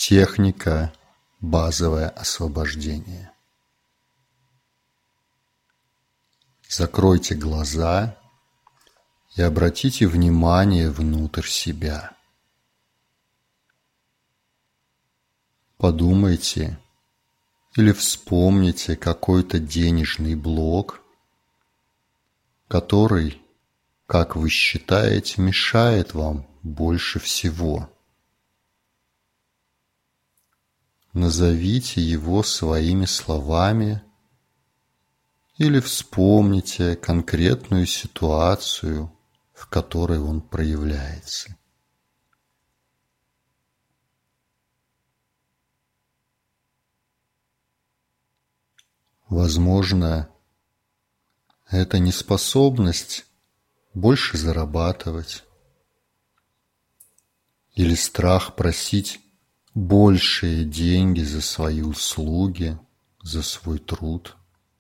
Техника базовое освобождение. Закройте глаза и обратите внимание внутрь себя. Подумайте или вспомните какой-то денежный блок, который, как вы считаете, мешает вам больше всего. Назовите его своими словами или вспомните конкретную ситуацию, в которой он проявляется. Возможно, это неспособность больше зарабатывать или страх просить большие деньги за свои услуги, за свой труд.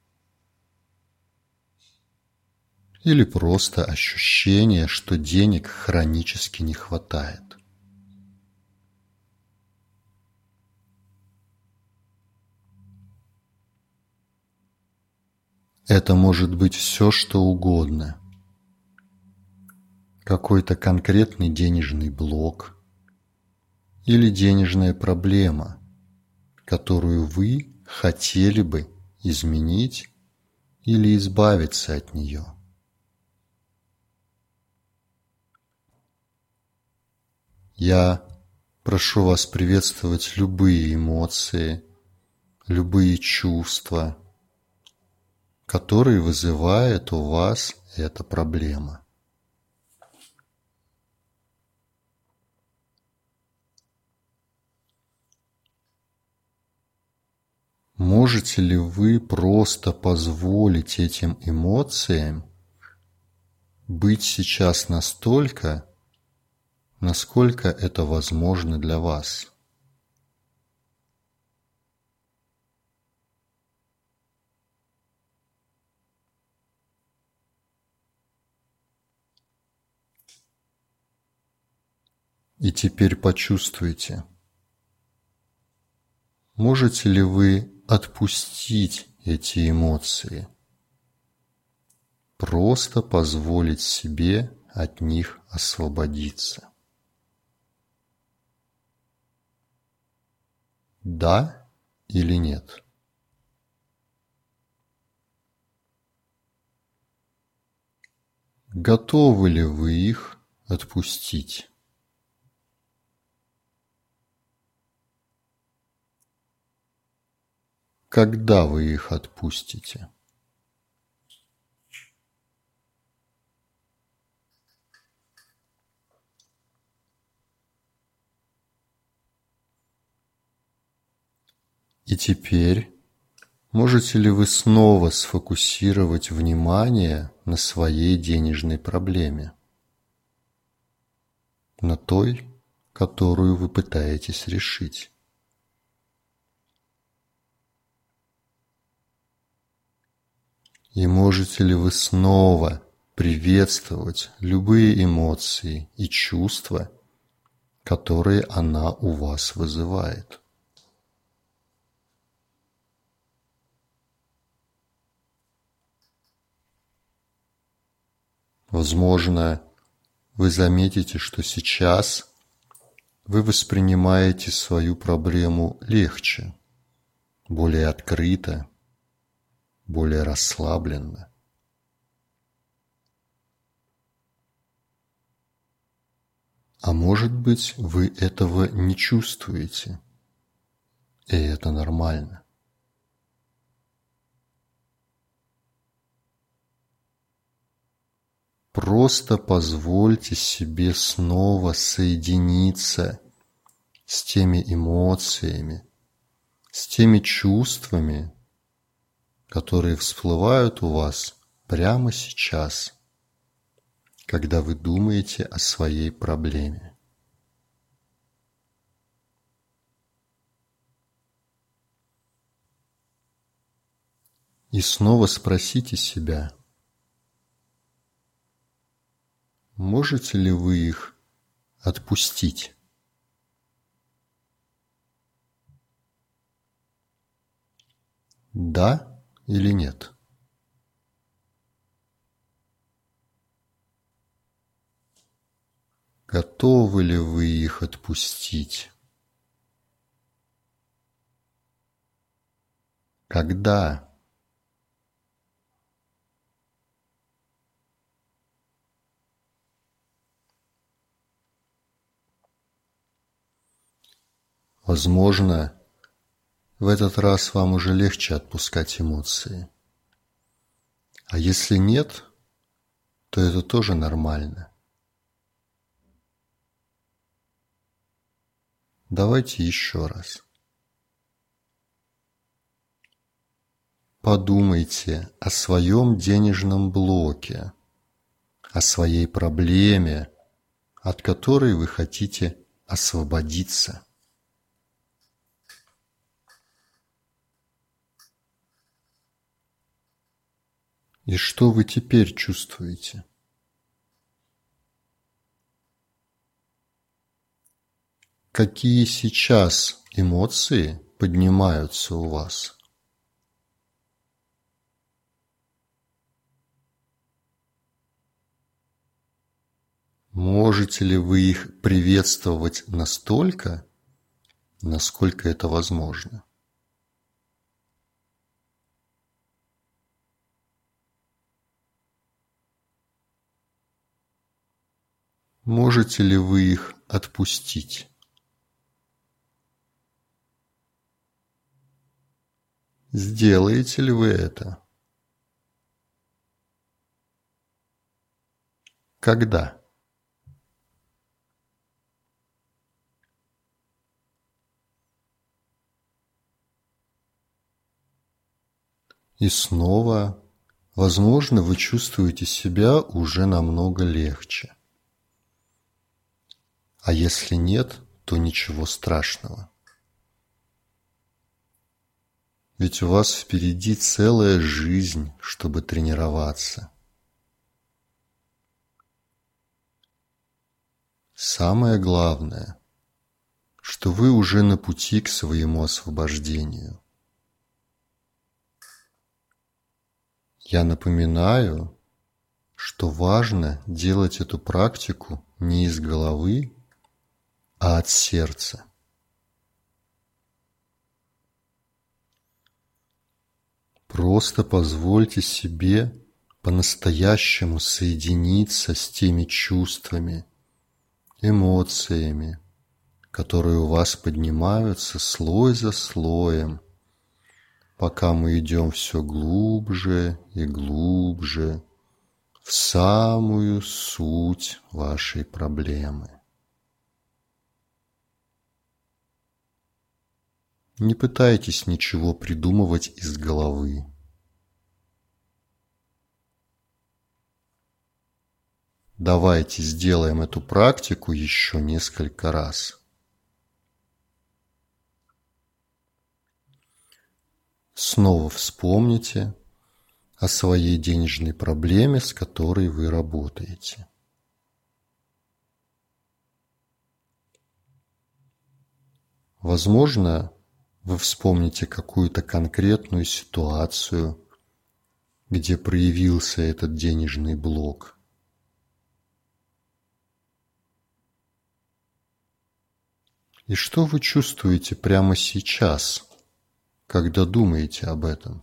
Или просто ощущение, что денег хронически не хватает. Это может быть все, что угодно. Какой-то конкретный денежный блок или денежная проблема, которую вы хотели бы изменить или избавиться от нее. Я прошу вас приветствовать любые эмоции, любые чувства, которые вызывает у вас эта проблема. Можете ли вы просто позволить этим эмоциям быть сейчас настолько, насколько это возможно для вас? И теперь почувствуйте, можете ли вы отпустить эти эмоции, просто позволить себе от них освободиться? Да или нет? Готовы ли вы их отпустить? Когда вы их отпустите? И теперь можете ли вы снова сфокусировать внимание на своей денежной проблеме, на той, которую вы пытаетесь решить? И можете ли вы снова приветствовать любые эмоции и чувства, которые она у вас вызывает? Возможно, вы заметите, что сейчас вы воспринимаете свою проблему легче, более открыто, более расслабленно. А может быть, вы этого не чувствуете, и это нормально. Просто позвольте себе снова соединиться с теми эмоциями, с теми чувствами, которые всплывают у вас прямо сейчас, когда вы думаете о своей проблеме. И снова спросите себя, можете ли вы их отпустить? Да или нет? Готовы ли вы их отпустить? Когда? Возможно, в этот раз вам уже легче отпускать эмоции. А если нет, то это тоже нормально. Давайте еще раз. Подумайте о своем денежном блоке, о своей проблеме, от которой вы хотите освободиться. И что вы теперь чувствуете? Какие сейчас эмоции поднимаются у вас? Можете ли вы их приветствовать настолько, насколько это возможно? Можете ли вы их отпустить? Сделаете ли вы это? Когда? И снова, возможно, вы чувствуете себя уже намного легче. А если нет, то ничего страшного. Ведь у вас впереди целая жизнь, чтобы тренироваться. Самое главное, что вы уже на пути к своему освобождению. Я напоминаю, что важно делать эту практику не из головы, а от сердца. Просто позвольте себе по-настоящему соединиться с теми чувствами, эмоциями, которые у вас поднимаются слой за слоем, пока мы идем все глубже и глубже в самую суть вашей проблемы. Не пытайтесь ничего придумывать из головы. Давайте сделаем эту практику еще несколько раз. Снова вспомните о своей денежной проблеме, с которой вы работаете. Возможно, вы вспомните какую-то конкретную ситуацию, где проявился этот денежный блок. И что вы чувствуете прямо сейчас, когда думаете об этом?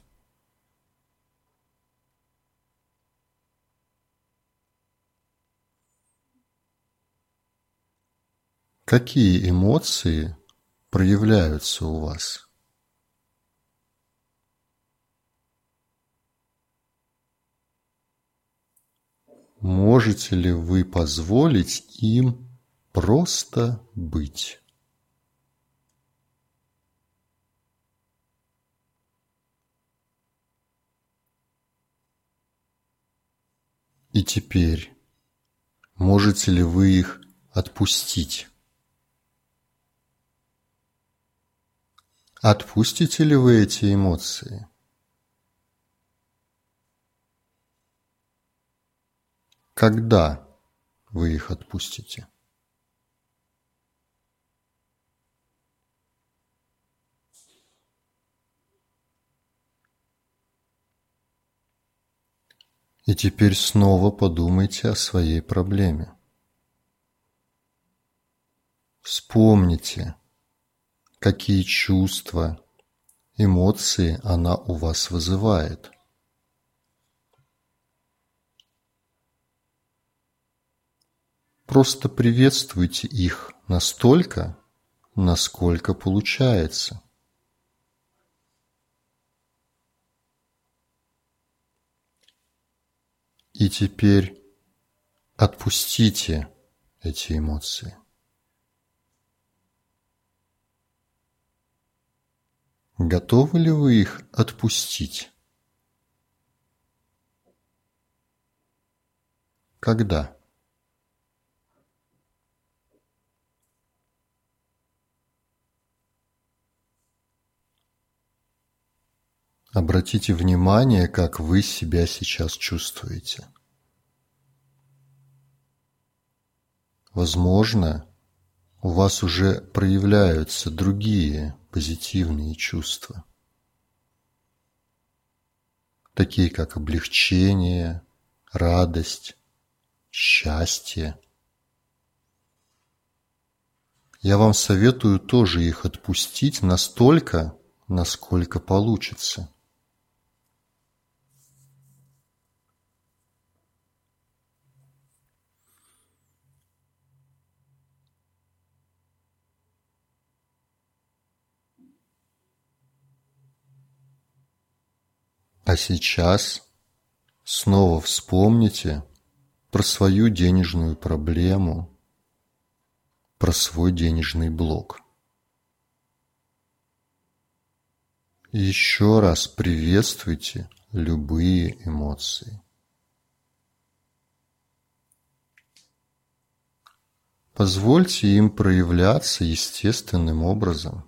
Какие эмоции проявляются у вас? Можете ли вы позволить им просто быть? И теперь, можете ли вы их отпустить? Отпустите ли вы эти эмоции? Когда вы их отпустите? И теперь снова подумайте о своей проблеме. Вспомните, какие чувства, эмоции она у вас вызывает. Просто приветствуйте их настолько, насколько получается. И теперь отпустите эти эмоции. Готовы ли вы их отпустить? Когда? Обратите внимание, как вы себя сейчас чувствуете. Возможно, у вас уже проявляются другие позитивные чувства, такие как облегчение, радость, счастье. Я вам советую тоже их отпустить настолько, насколько получится. А сейчас снова вспомните про свою денежную проблему, про свой денежный блок. И еще раз приветствуйте любые эмоции. Позвольте им проявляться естественным образом,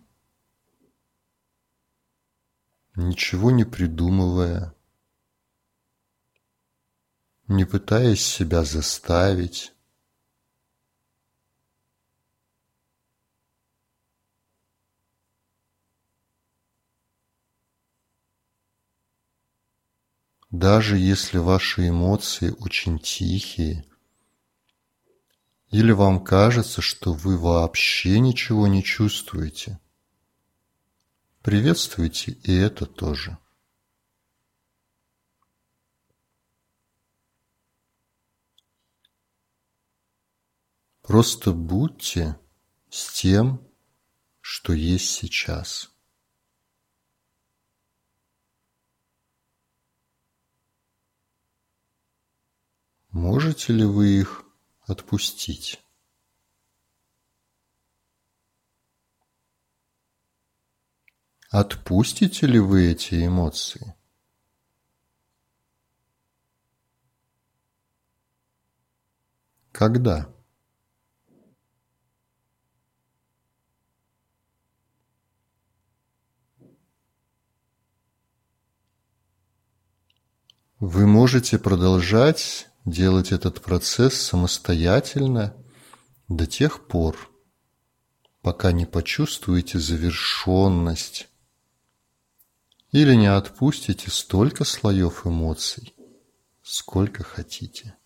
ничего не придумывая, не пытаясь себя заставить. Даже если ваши эмоции очень тихие, или вам кажется, что вы вообще ничего не чувствуете, приветствуйте и это тоже. Просто будьте с тем, что есть сейчас. Можете ли вы их отпустить? Отпустите ли вы эти эмоции? Когда? Вы можете продолжать делать этот процесс самостоятельно до тех пор, пока не почувствуете завершенность или не отпустите столько слоев эмоций, сколько хотите.